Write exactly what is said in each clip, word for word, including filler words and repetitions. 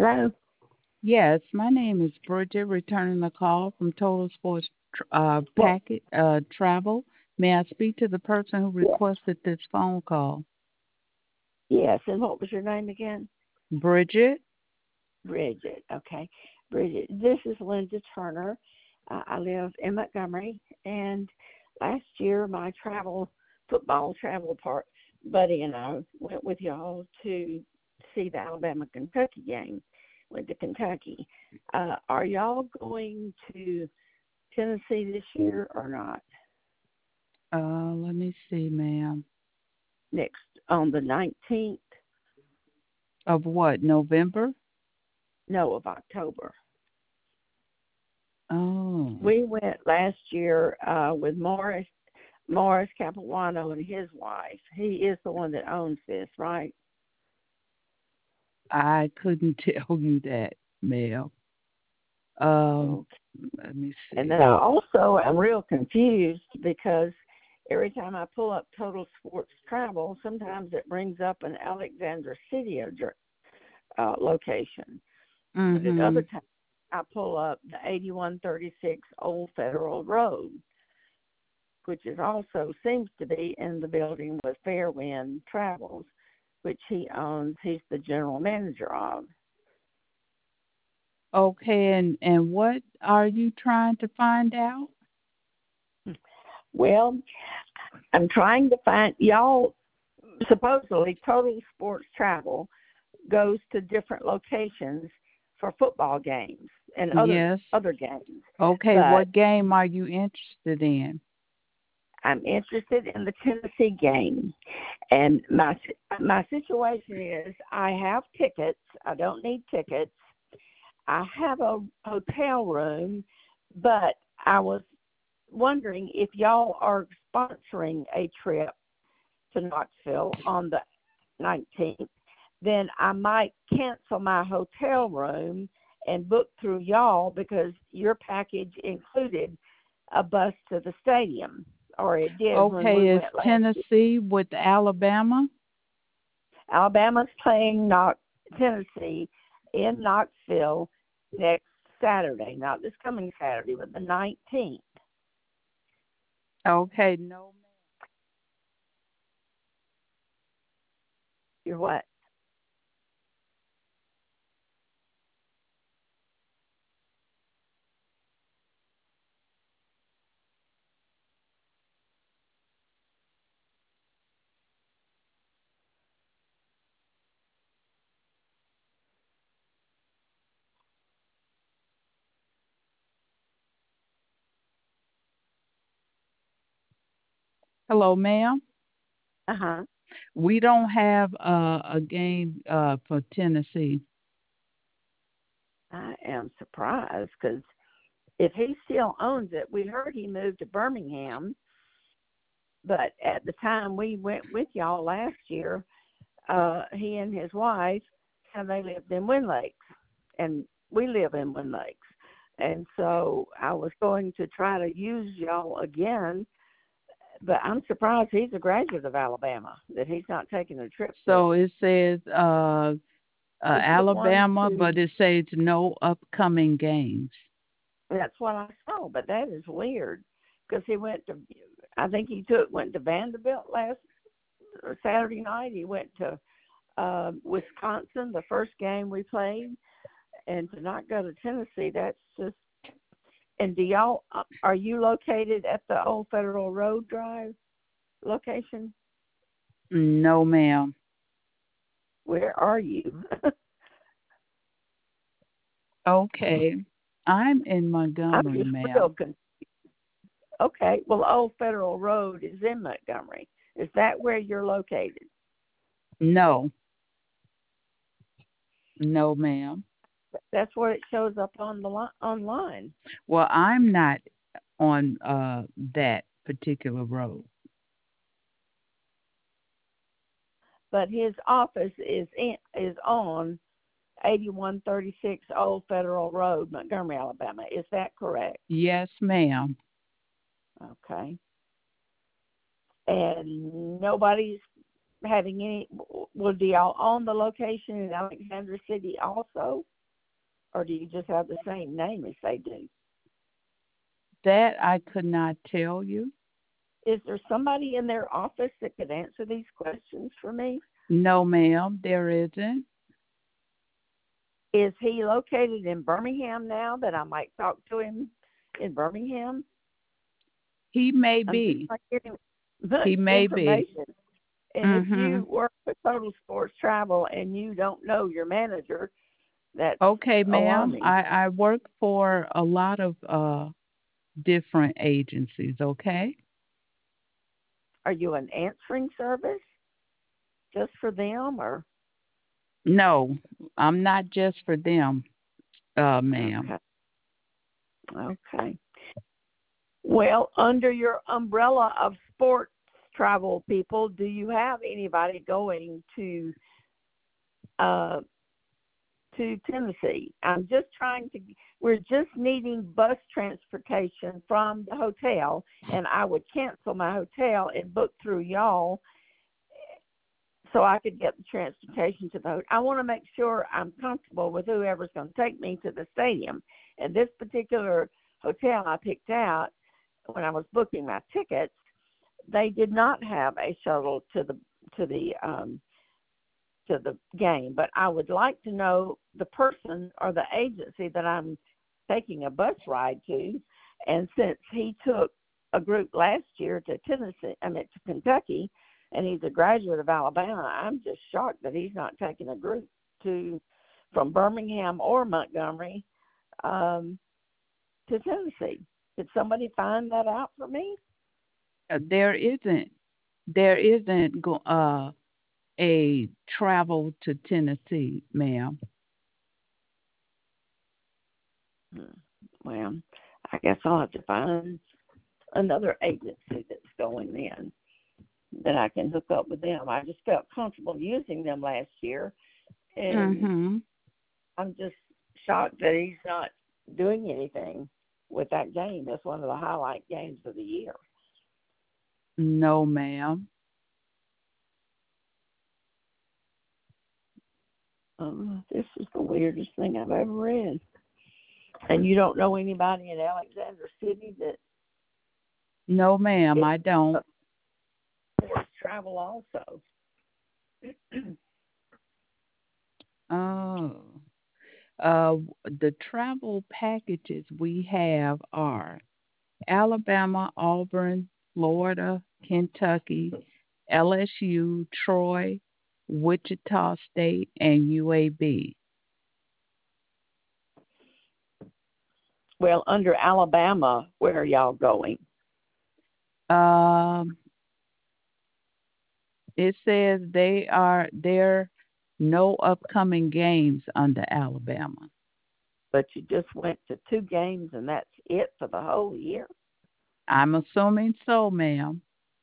Hello. Yes, my name is Bridget, returning the call from Total Sports tr- uh, Well, Packet uh, Travel. May I speak to the person who yeah, requested this phone call? yes. And what was your name again? Bridget? Bridget. Okay. Bridget, this is Linda Turner. Uh, I live in Montgomery, and last year my travel, football travel part, buddy and I went with y'all to see the Alabama Kentucky game. Went to Kentucky. Uh, are y'all going to Tennessee this year or not? Uh, let me see, ma'am. Next on the nineteenth? Of what? November? No, of October. Oh, We went last year uh, with Morris Morris Capuano and his wife. He is the one that owns this, right? I couldn't tell you that, ma'am. Um, Okay. let me And see. then I also am real confused because every time I pull up Total Sports Travel, sometimes it brings up an Alexandra City address, uh, location. But at Mm-hmm. other times, I pull up the eighty-one thirty-six Old Federal Road, which is also seems to be in the building with Fairwind Travels, which he owns. He's the general manager of. Okay, and, and what are you trying to find out? Well, I'm trying to find y'all. Supposedly, Total Sports Travel goes to different locations for football games and other Yes. other games, Okay, but what game are you interested in? I'm interested in the Tennessee game. And my my situation is I have tickets. I don't need tickets. I have a hotel room, but I was wondering if y'all are sponsoring a trip to Knoxville on the nineteenth, then I might cancel my hotel room and book through y'all because your package included a bus to the stadium, or it did when we Okay, is went last year. Tennessee with Alabama? Alabama's playing Knox, Tennessee in Knoxville next Saturday, not this coming Saturday, but the nineteenth. Okay, no. You're what? Hello, ma'am. Uh huh. We don't have uh, a game uh, for Tennessee. I am surprised because if he still owns it, we heard he moved to Birmingham, but at the time we went with y'all last year, uh, he and his wife and they lived in Wind Lakes, and we live in Wind Lakes. And so I was going to try to use y'all again, but I'm surprised he's a graduate of Alabama that he's not taking a trip to. So it says uh, uh, He's the one Alabama, to. but it says no upcoming games. That's what I saw, but that is weird because he went to. I think he took went to Vanderbilt last or Saturday night. He went to uh, Wisconsin, the first game we played, and to not go to Tennessee, that's just. And do y'all uh, are you located at the old Federal Road Drive location? No, ma'am. Where are you? Okay. I'm in I'm Montgomery, just real ma'am. con. Okay, well, old Federal Road is in Montgomery. Is that where you're located? No, no, ma'am. That's where it shows up on the li- online. Well, I'm not on uh, that particular road. But his office is in, is on eighty-one thirty-six Old Federal Road, Montgomery, Alabama. Is that correct? Yes, ma'am. Okay. And nobody's having any. Well, do y'all own the location in Alexandra City also? or do you just have the same name as they do? That I could not tell you. Is there somebody in their office that could answer these questions for me? No, ma'am, there isn't. Is he located in Birmingham now that I might talk to him in Birmingham? He may I'm just be. not getting He much may information. be. And if Mm-hmm. you work for Total Sports Travel and you don't know your manager, that's Okay, ma'am. alarming. I, I work for a lot of uh different agencies, okay? Are you an answering service just for them, or? No, I'm not just for them, uh, ma'am. Okay. Okay. Well, under your umbrella of sports travel people, do you have anybody going to uh, to Tennessee? I'm just trying to. We're just needing bus transportation from the hotel, and I would cancel my hotel and book through y'all, so I could get the transportation to the hotel. I want to make sure I'm comfortable with whoever's going to take me to the stadium. And this particular hotel I picked out, when I was booking my tickets, they did not have a shuttle to the to the um, to the game. But I would like to know the person or the agency that I'm taking a bus ride to. And since he took a group last year to Tennessee, I mean to Kentucky, and he's a graduate of Alabama, I'm just shocked that he's not taking a group to from Birmingham or Montgomery um, to Tennessee. Could somebody find that out for me? Uh, There isn't there isn't go- uh a travel to Tennessee, ma'am. Hmm. Well, I guess I'll have to find another agency that's going in that I can hook up with them. I just felt comfortable using them last year, and Mm-hmm. I'm just shocked that he's not doing anything with that game. That's one of the highlight games of the year. No, ma'am. Um, this is the weirdest thing I've ever read. And you don't know anybody in Alexander City that No, ma'am, is I don't. sports travel also? Oh. Uh, the travel packages we have are Alabama, Auburn, Florida, Kentucky, L S U, Troy, Wichita State, and U A B. Well, under Alabama, where are y'all going? Um, it says they are there no upcoming games under Alabama. But you just went to two games and that's it for the whole year? I'm assuming so, ma'am.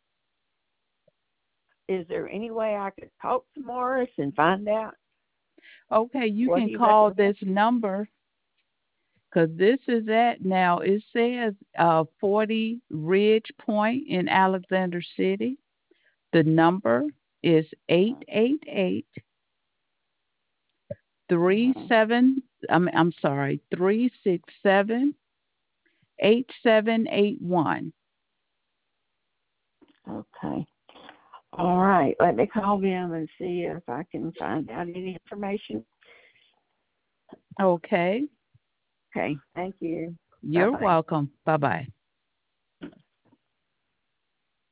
Is there any way I could talk to Morris and find out Okay, you what can he call recommends? this number because this is at now. It says uh, forty Ridge Point in Alexander City. The number is eight eight eight three Uh-huh. seven. I'm I'm sorry, three six seven eight seven eight one. Okay. All right. Let me call them and see if I can find out any information. Okay, Okay. Thank you. you're Bye-bye. welcome. Bye bye.